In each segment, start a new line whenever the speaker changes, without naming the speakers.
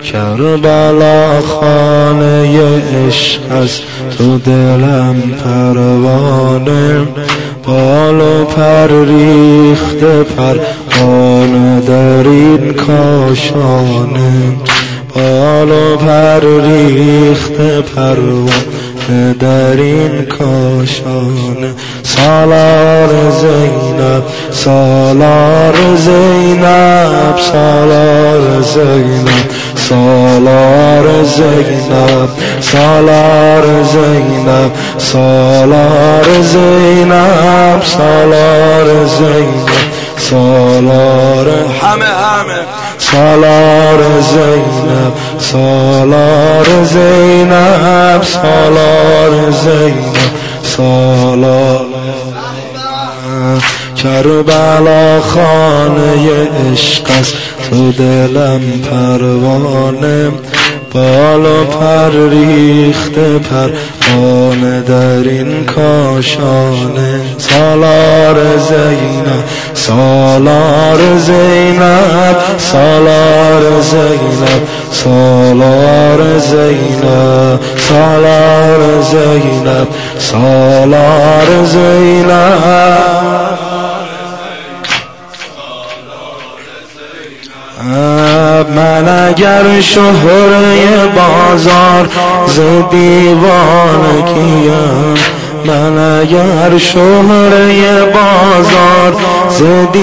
کربلا خانه عشق است، تو دلم پروانه، بال و پر ریخته پروانه در این کاشانه، بال و پر ریخته پروانه در این کاشانه. سالار زینب، سالار زینب، سالار زینب، سالار زینب، سالار زینب، سالار زینب، سالار زینب، سالار همه سالار زینب، سالار زینب، سالار زینب، سالار کربلا خانه عشق است، تو دلم پروانه، بال و پر ریخته پروانه در این کاشانه. سالار زینب، سالار زینب، سالار زینب، سالار زینب، سالار زینب، سالار زینب. من اگر شهره بازار ز دیوانگیم، من اگر شهره بازار ز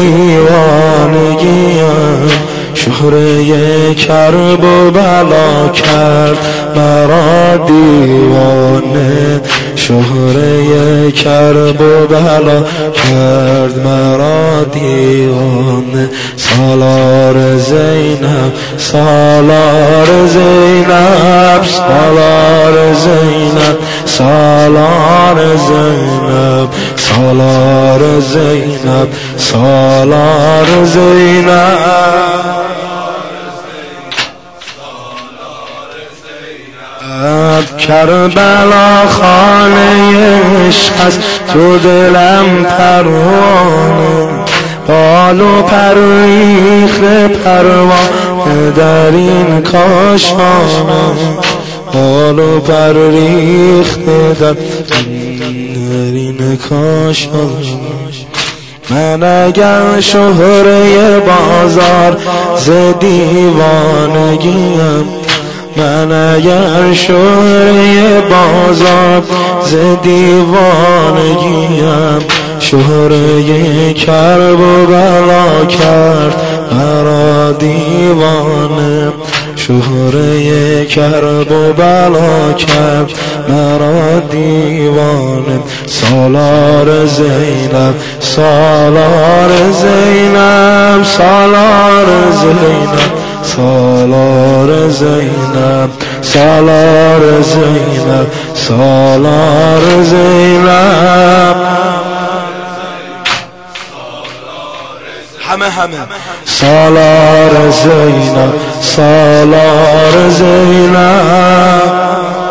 دیوانگیم، شهره کرب و بلا کرد مرا دیوانه، شهره کرب و بلا کرد مرا دیوانه. سالار زینب، سالار زینب، سالار زینب، سالار زینب، سالار زینب، سالار زینب. کربلا خانه عشق است، تو دلم پروانه، بال و پر ریخته پروانه در این کاشانه، بال و پر ریخته در این کاشانه. من اگر شهره بازار ز دیوانگیم، من اگر شهره بازار ز دیوانگیم، شهره کرب و بلا کرد مرا دیوانه، شهره کرب و بلا کرد مرا دیوانه. سالار زینب، سالار زینب، سالار زینب، سالار زینب، سالار زینب، سالار زینب. همه سالار زینب، سالار زینب.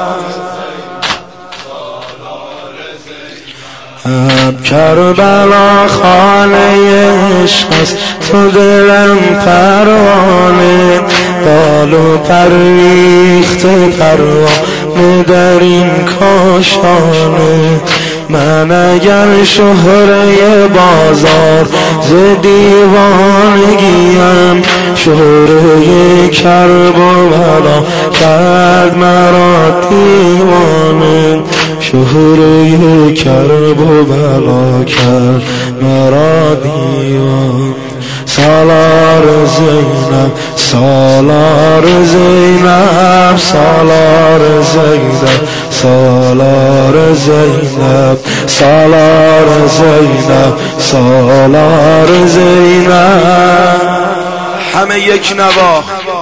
کربلا خانه عشق است، تو دلم پروانه، بال و پر ریخته پروانه در این کاشانه. من اگر شهره بازار ز دیوانگیم، شهره کرب و بلا کرد مرا دیوانه، شهره کرب و بلا کرد مرا دیوانه. سالار زینب، سالار زینب، سالار زینب، سالار زینب، سالار زینب، سالار زینب. همه یک نوا.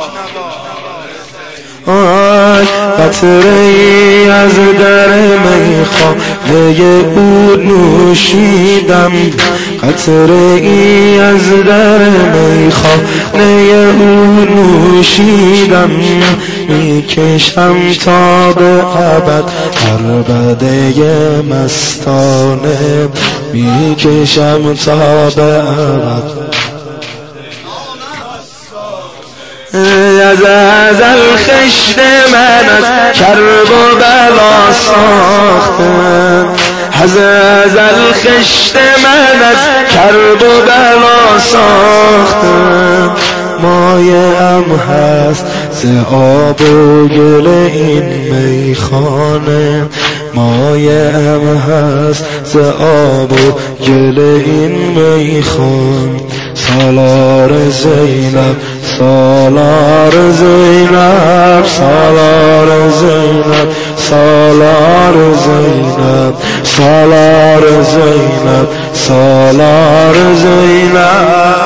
قطره ای از در میخانه او نوشیدم، قطره ای از در میخانه او نوشیدم، میکشم تا به ابد عربده مستانه، میکشم تا به ابد از ازل خشت من از کرب و بلا ساختن، از ازل خشت من از کرب و بلا ساختن. مایه ام هست ز آب و گل این میخانه، مایه ام هست ز آب و گل این میخانه. سالار زینب سالار زینب سالار زینب سالار زینب سالار زینب سالار زینب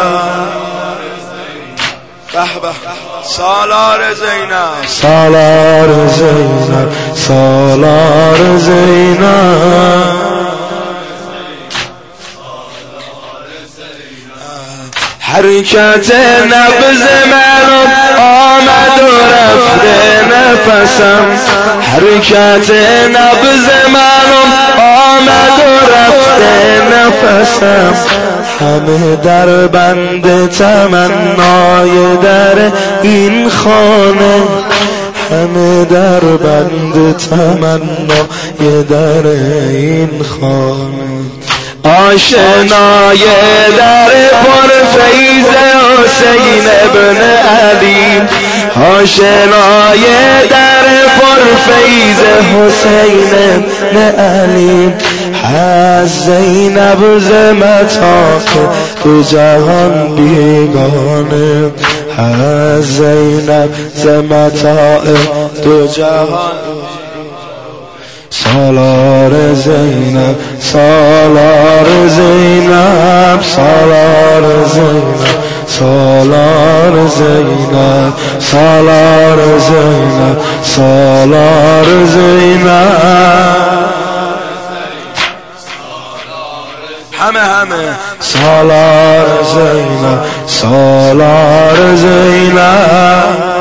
سالار زینب سالار زینب سالار زینب. حرکت نبض من آمد و رفته نفسم، حرکت نبض من آمد و رفته نفسم. همه در بند تمنای در این خانه، همه در بند تمنای در این خانه. آشنای در پرفیض حسین ابن علی، آشنای در پرفیض حسین ابن علی. از زینب ز متاع دو جهان بیگانه، از زینب ز متاع دو جهان. سالار زینب سالار زینب سالار زینب سالار زینب سالار زینب سالار زینب. همه سالار زینب سالار زینب.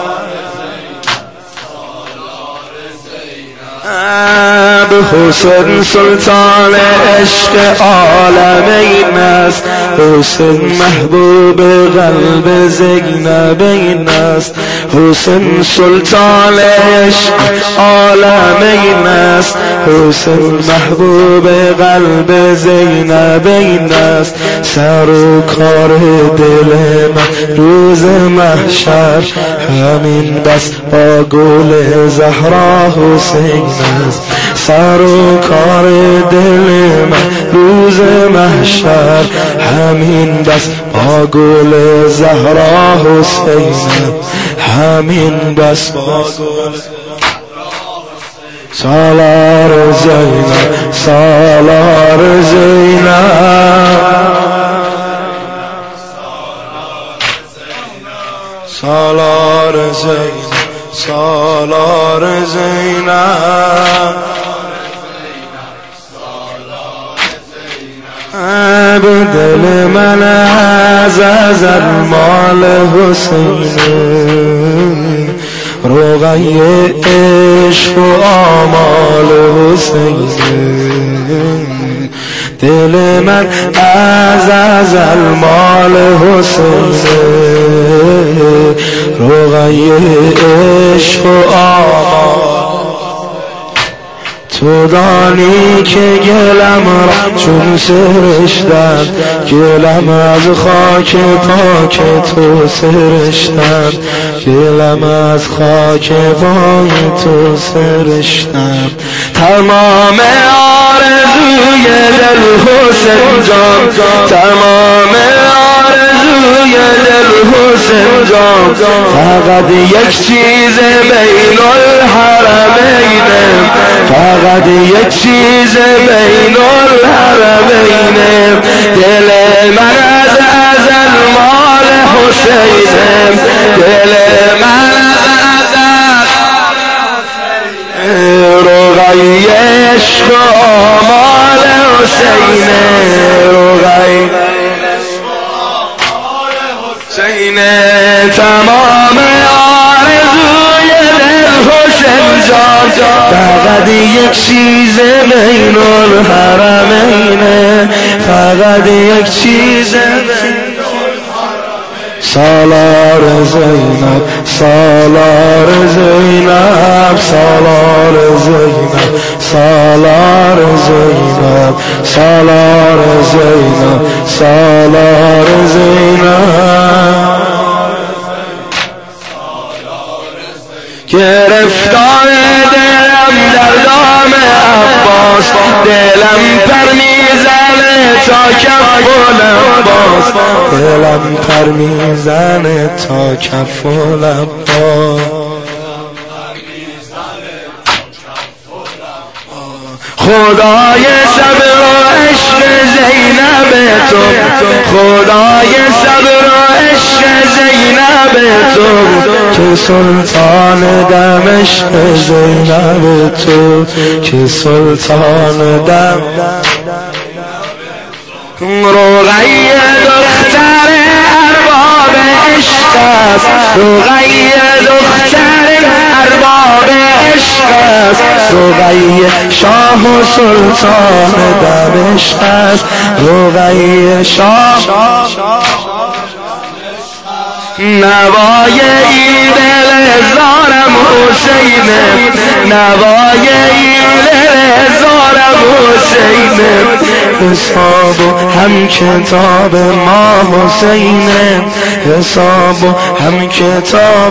حسین سلطان عشق عالمین است، حسین محبوب قلب زینبین است. حسین سلطان عشق عالمین است، حسین محبوب قلب زینبین است. سر و کار دل من روز محشر همین بس با گل زهرا حسین است. سر و کار دل من روز محشر همین بس با گل زهرا حسین، همین بس با گل. سالار زینب سالار زینب سالار زینب سالار زینب. دل من از ازل مال حسین، رقی عشق و آمال حسین. دل من از ازل مال حسین، رقی عشق و آمال. تو دانی که گلم را چون سرشتن، گلم از خاک پاک تو سرشتن، گلم از خاک پاک تو سرشتن. تمام آرزوی دل حسین جان، تمام آرزوی دل حسین جان. فقط یک چیز بین الحرمین، فقط یک چیز بین الحرمین. دل من از ازل مال حسین، دل من از ازل رقی عشق و آمال حسین، رقی حسین. تمام آرزوی دل حسین جان، فقط یک چیز بین الحرمین، فقط یک چیز بین الحرمین. سالار زینب سالار زینب سالار زینب سالار زینب سالار زینب سالار زینب گرفتار دلم در دام عباس دلم پر میزنه تا کف العباس دلم پر میزنه تا کف العباس خدای صبر و عشق زینب تو خدای صبر و عشق زینب تو که سلطان دمشق زینب تو که سلطان رقیه دختر ارباب عشق است رقیه دختر ارباب عشق است رقیه شاه و سلطان دمشق است رقیه شاه نوای این دل زارم حسینه نوای این دل زارم حسینه حساب و هم کتاب ما حسینه حساب و هم کتاب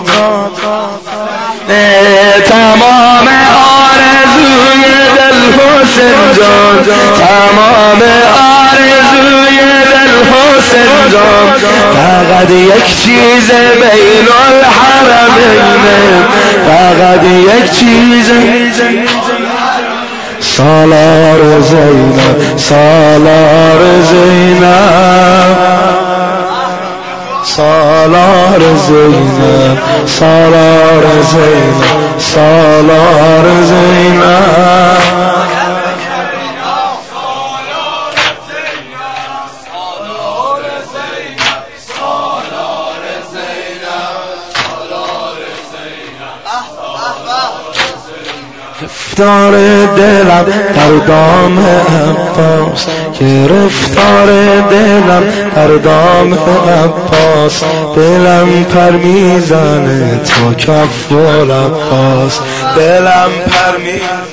تمام آرزوی دل حسین جان تمام آرزوی دل حسین جان فقط یک چیز بین الحرمین فقط یک چیز سالار زینب سالار زینب سالار زینب سالار زینب سالار زینب گرفتار دلم در دام عباس گرفتار دلم در دام عباس دلم پر میزنه تا کف العباس دلم پر میزنه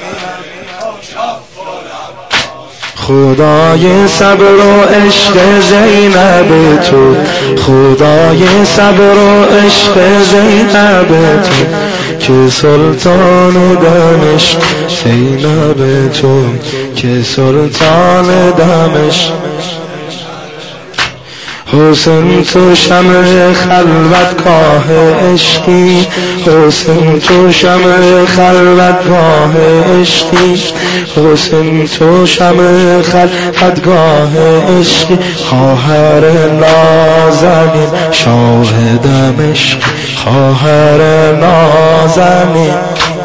خدای صبر و عشق زینب تو خدای صبر و عشق زینب تو که سلطان دمشق زینب تو که سلطان دمشق حسین تو شمع خلوتگاه عشقی حسین تو شمع خلوتگاه عشقی حسین تو شمع خلوتگاه عشقی خواهر نازنین شاه دمشق خواهر نازنین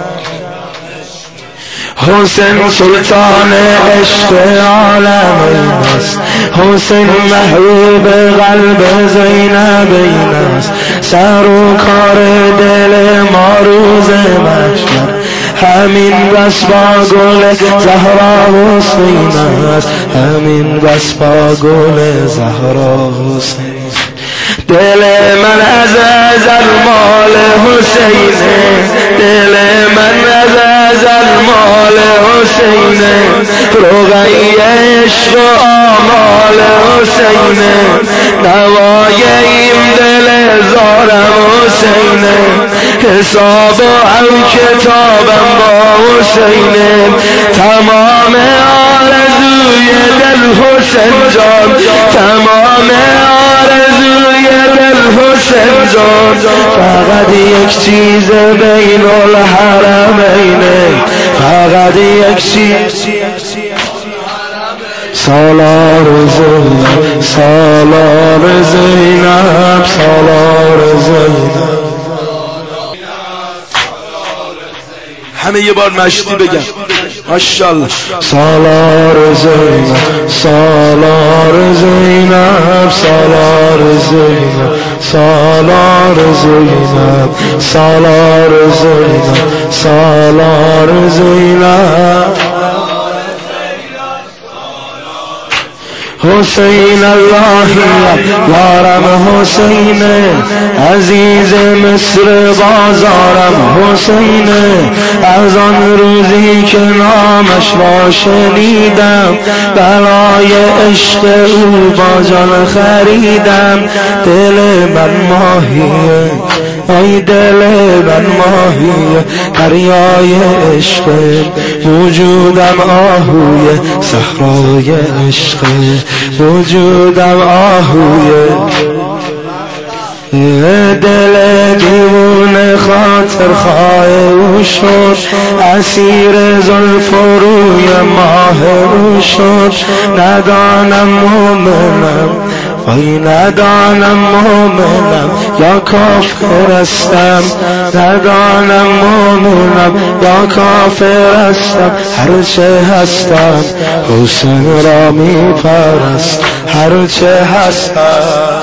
حسین سلطان عشق عالمین است حسین محبوب قلب زینبین است سر و کار دل ما روز محشر همین بس با گل زهرا حسین است همین بس با گل زهرا حسین دل من از ازل مال حسینه دل من از ازل مال حسینه رقیه عشق و آمال حسینه نوای این دل زارم حسینه حساب و هم کتابم با حسینه تمام آرزوی دل حسین جان تمام آرزوی دل حسین جان فقط یک چیز بین الحرمین فقط یک چیز سالار زینب سالار زینب سالار زینب همه یه بار مشتی بگم ماشاءالله سالار زینب سالار زینب سالار زینب سالار زینب سالار زینب سالار زینب حسین اللهی یارم حسین عزیز مصر بازارم حسین از آن روزی که نامش را شنیدم برای عشق او با جان خریدم دل من ماهیه ای دل من ماهیه دریای عشق وجودم آهوی صحرای عشق وجودم آهوی دل دیوونه خاطر خواه او شد اسیر زلف و روی ماه او شد ندانم مومنم وای ندانم مومنم یا کافر هستم ندانم مومنم یا کافر هستم هرچه هستم حسین را می پرست هرچه هستم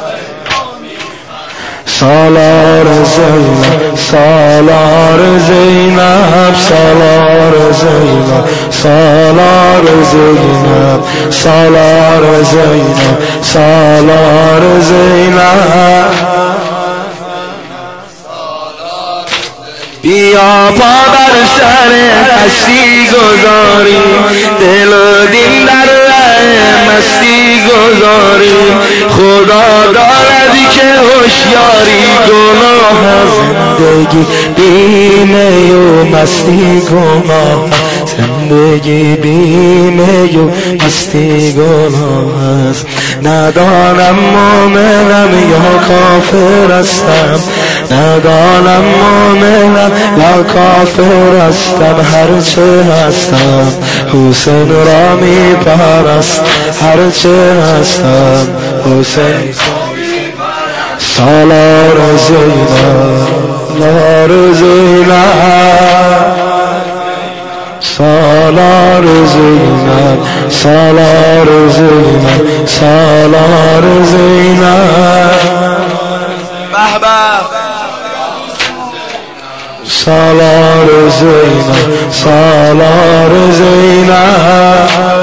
سالار زینب سالار زینب سالار زینب سالار زینب سالار زینب سالار زینب بیا پا بر سر هستی گذاری دل و دین در مستی گذاری خدا دارد که هوشیاری گناه زندگی بیمه و مستی گناه زندگی بیمه و مستی گناه است ندانم مومنم یا کافر هستم ندانم مومنم یا کافر هستم هرچه هستم حسین را می پرست هرچه هستم حسین سالار زینب سالار زینب سالار زینب سالار زینب سالار زینب سالار زینب سالار زینب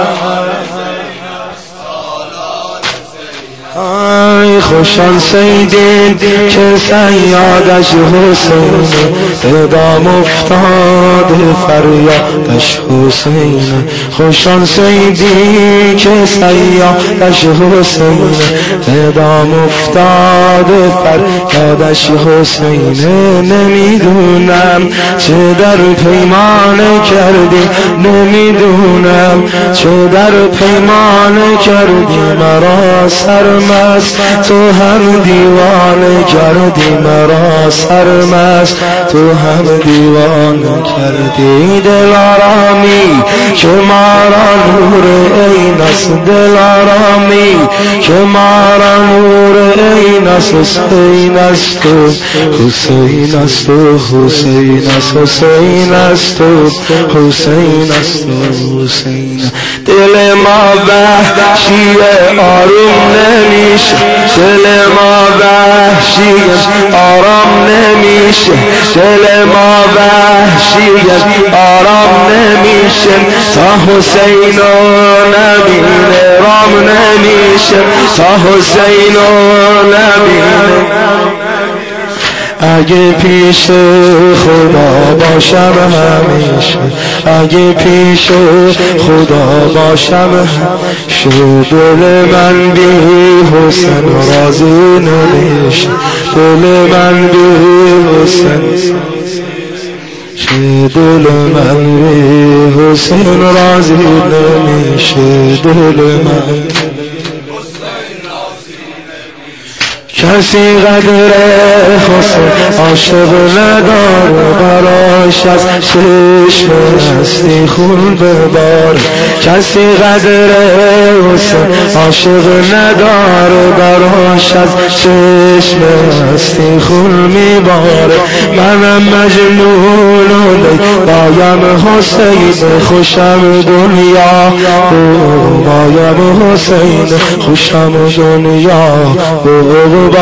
ای خوشان سیدین که سیادش حسین به دام افتاد فریادش حسین خوشان سیدین که سیادش حسین به دام افتاد فریادش حسین نمیدونم چه در پیمان کردی نمیدونم چه در پیمان کردی مرا سرمست تو هم دیوانه کردی مرا سرمست تو هم دیوانه کردی دل آرامی که مارا نور عین است دل آرامی که مارا نور عین است حسین است تو حسین است تو حسین است حسین است تو حسین است تو حسین دل ما وحشی آروم نمیشه دل ما وحشی آرام نمیشه دل ما وحشی آرام نمیشه تا حسین و نبینه رام نمیشه تا حسین و نبینه اگه پیش خدا باشم همیشه اگه پیش خدا باشم همیشه دل من بی حسین راضی نمیشه دل من بی حسین دل من بی حسین راضی نمیشه دل من کسی قدر حسین عاشق نداره براش از چشم هستی خون ببار کسی قدر حسین عاشق نداره براش از چشم هستی خون میباره منم مجنون بایم حسین خوشم دنیا بایم حسین خوشم دنیا